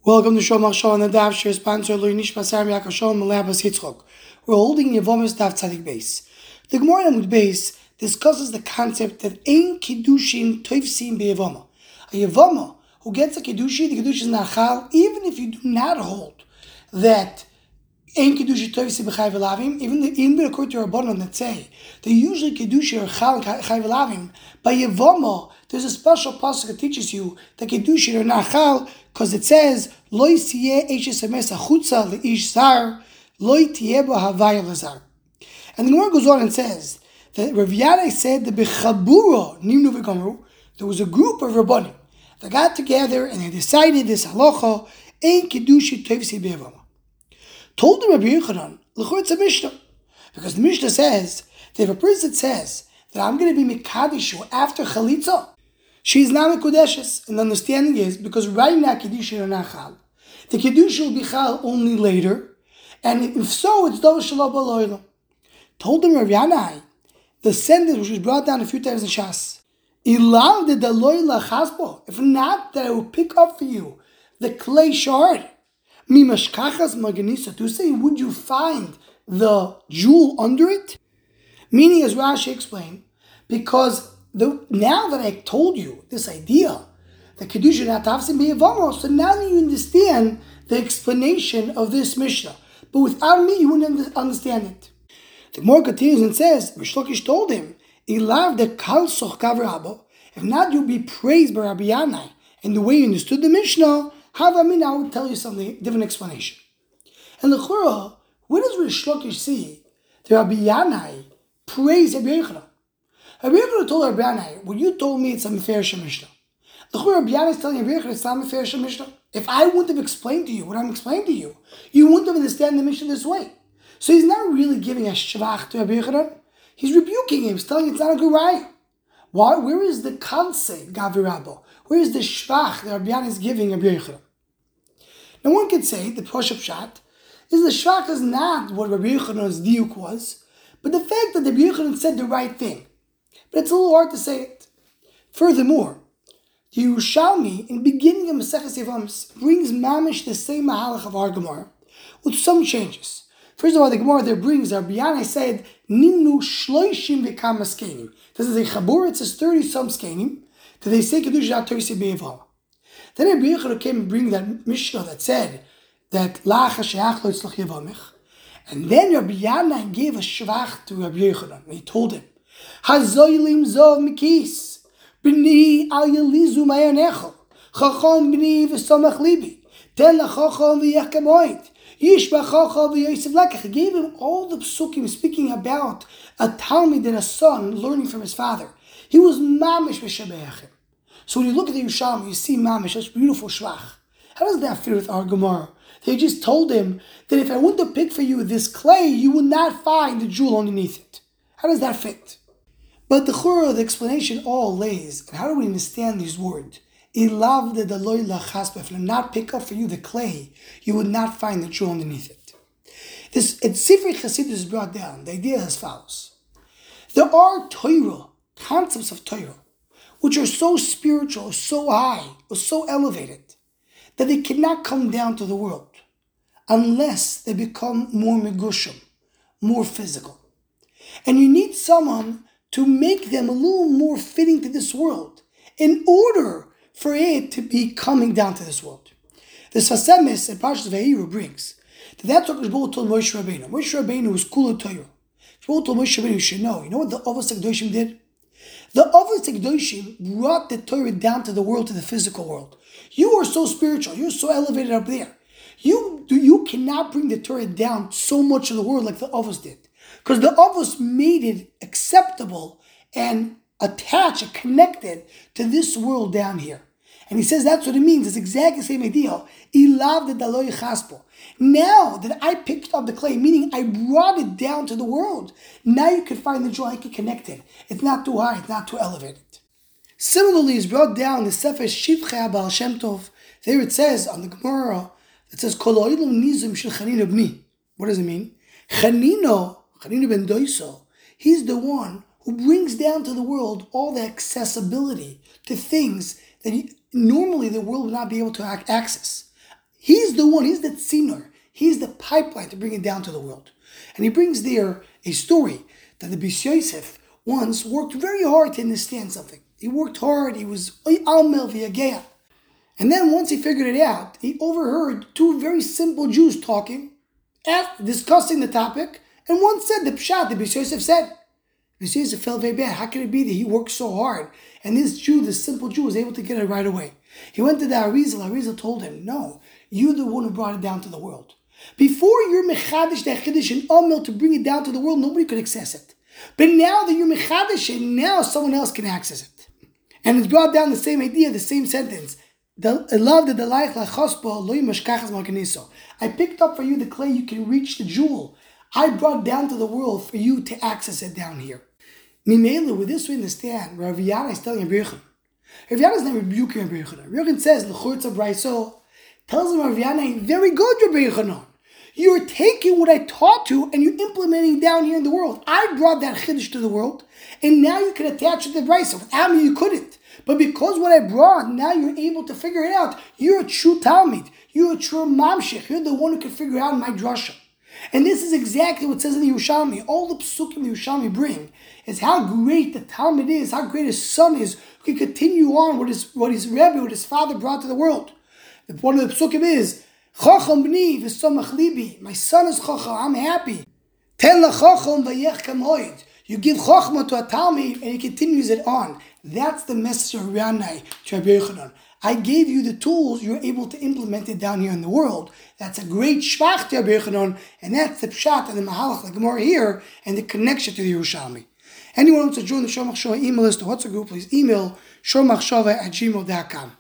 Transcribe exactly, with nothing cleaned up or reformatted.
Welcome to Shomach Shalom and the Daf Shir sponsor Lui Nishma Saram Yaakov Shalom Malabas Yitzchok. We're holding Yevomis Daf Tzadik Beis. The Gemara in Amud Beis discusses the concept that Ein Kiddushin Toivsim Beyevoma. A Yevoma who gets a Kiddushi, the Kiddush is not Chal, even if you do not hold that Ein Kiddushi Toivsim B'Chai V'Lavim, even the, even according to Rabbanon that say that usually Kiddushi are Chal and Chai V'Lavim, by Yevoma there's a special pasuk that teaches you that Kiddushin are not Chal, because it says, Loi siyeh eishes hames achutza leish zar, loi tiyeh bo havaya lazar. And the Gemara goes on and says that Rav Yannai said that b'chabura nimnu v'gamru, there was a group of Rabbanim that got together and they decided this halacha, ein kiddushi toivsi b'yevama. Told the Rabbi Yochanan, l'chor it's a Mishnah, because the Mishnah says that if a person says that I'm going to be mikadishu after chalitza, she is not Mekudeshes, and the understanding is because right now Kiddushin are not Chal. The Kiddushin will be Chal only later, and if so, it's Dov Shalom B'Loilam. Told him Rav Yannai, the sentence which was brought down a few times in Shas, Ilav de Daloi Lachaspo, if not, that I will pick up for you the clay shard. Mimashkachas Maganisa, to say, would you find the jewel under it? Meaning, as Rashi explained, because The, now that I told you this idea, that Kedusha not tafsim b'yevamo, so now that you understand the explanation of this Mishnah. But without me, you wouldn't understand it. The Gemara continues and says, Rish Lakish told him, Ilav de kal soch kav Rabbo, if not you'll be praised by Rabbi Yannai, and the way you understood the Mishnah, have I mean, I will tell you something, different explanation. And the Chura, where does Rish Lakish see that Rabbi Yannai praised Rabbi Yochanan? Rabbi Yochanan told Rabbi Yannai, when you told me it's a Meferish Mishnah, the Rabbi Yannai is telling Rabbi Yochanan it's not a Meferish Mishnah. If I wouldn't have explained to you what I'm explaining to you, you wouldn't have understood the Mishnah this way. So he's not really giving a shvach to Rabbi Yochanan. He's rebuking him. He's telling him it's not a good raya. Why? Where is the concept, Gavi Rabbo? Where is the shvach that Rabbi Yannai is giving Rabbi Yochanan? Now one could say, the Poshup Pshat, is the shvach is not what Rabbi Yochanan's diuk was, but the fact that Rabbi Yochanan said the right thing. But it's a little hard to say it. Furthermore, the Yerushalmi, in the beginning of Maseches Yevamos, brings mamish the same mahalach of our Gemara, with some changes. First of all, the Gemara there brings, Rabbi Yannai said, Nimnu shloishim v'kam skenim. This is a chabur, it says thirty-some skenim, that they say Kedusha at Toisi B'Yevam. Then Rabbi Yochanan came and bring that Mishnah that said, that Lacha she'ach lo yitzlach Yevamich. And then Rabbi Yannai gave a shvach to Rabbi Yochanan, and he told him, Hazoilim zov mikis, b'ni al yalizu mayanecho, chachom b'ni v'somach libi, ten lachachom v'yech kamoit, yish b'chachom v'yosef lekach. He gave him all the psukim speaking about a Talmud and a son learning from his father. He was mamish v'shabeachim. So when you look at the Yerushalmi, you see mamish, such beautiful shvach. How does that fit with our Gemara? They just told him that if I wouldn't have picked for you this clay, you would not find the jewel underneath it. How does that fit? But the chura, the explanation all lays, and how do we understand these words? Ilav de daloi lachaspa, if I not pick up for you the clay, you would not find the jewel underneath it. This, at Sifrei Chasidus is brought down, the idea is as follows. There are Torah, concepts of Torah, which are so spiritual, so high, or so elevated, that they cannot come down to the world, unless they become more megushim, more physical. And you need someone to make them a little more fitting to this world in order for it to be coming down to this world. The Sfas Emes in Parshas Vayikra brings that that's what Shmuel told Moshe Rabbeinu. Moshe Rabbeinu was Kula Torah. Shmuel told Moshe Rabbeinu, you should know. You know what the Avos HaKadoshim did? The Avos HaKadoshim brought the Torah down to the world, to the physical world. You are so spiritual. You're so elevated up there. You, you cannot bring the Torah down so much of the world like the Avos did. Because the Avos made it acceptable and attached and connected to this world down here. And he says that's what it means. It's exactly the same idea. Ilav de daloi chaspo. Now that I picked up the clay, meaning I brought it down to the world, now you can find the joy, I can connect it. It's not too high, it's not too elevated. Similarly, it's brought down the Sefer Shivchei Baal Shem Tov. There it says on the Gemara, it says, Kol ha'olam nizum shel Chanina b'ni. What does it mean? Chanino, Chanina ben Doiso, he's the one who brings down to the world all the accessibility to things that he, normally the world would not be able to access. He's the one, he's the tziner, he's the pipeline to bring it down to the world. And he brings there a story that the Beis Yosef once worked very hard to understand something. He worked hard, he was almel v'yagea. And then once he figured it out, he overheard two very simple Jews talking, discussing the topic, and one said the pshat, the Beis Yosef said. Beis Yosef felt very bad. How could it be that he worked so hard and this Jew, this simple Jew, was able to get it right away? He went to the Arizal. Arizal told him, no, you're the one who brought it down to the world. Before you're mechadish the chiddush and amil to bring it down to the world, nobody could access it. But now that you're mechadish and now someone else can access it. And it's brought down the same idea, the same sentence. I picked up for you the clay, you can reach the jewel. I brought down to the world for you to access it down here. Mimela, with this we understand, Rav Yana is telling Rabbi Yochanan. Rav Yana is not rebuking Rabbi Yochanan. Rabbi Yochanan says, L'churtza braiso, tells him Rav Yana, very good, Rabbi Yochanan. You're taking what I taught you and you're implementing down here in the world. I brought that chiddush to the world, and now you can attach it to the braiso. Without me, you couldn't. But because what I brought, now you're able to figure it out. You're a true Talmid. You're a true Mamshech. You're the one who can figure out my drasha. And this is exactly what it says in the Yerushalmi. All the psukim the Yerushalmi bring is how great the Talmud is, how great his son is, who can continue on what his, what his Rebbe, what his father brought to the world. One of the psukim is, Chacham b'ni v'samach libi. My son is Chacham, I'm happy. Ten l'chacham v'yech kamoid. You give Chachma to a Talmud and he continues it on. That's the message of Rabbi to Rabbi Yochanan. I gave you the tools, you're able to implement it down here in the world. That's a great shvach to Rabbi Yochanan, and that's the pshat and the mahalach, the Gemara here, and the connection to the Yerushalmi. Anyone who wants to join the Shor Machshava email list or WhatsApp group, please email shor machshava at gmail dot com.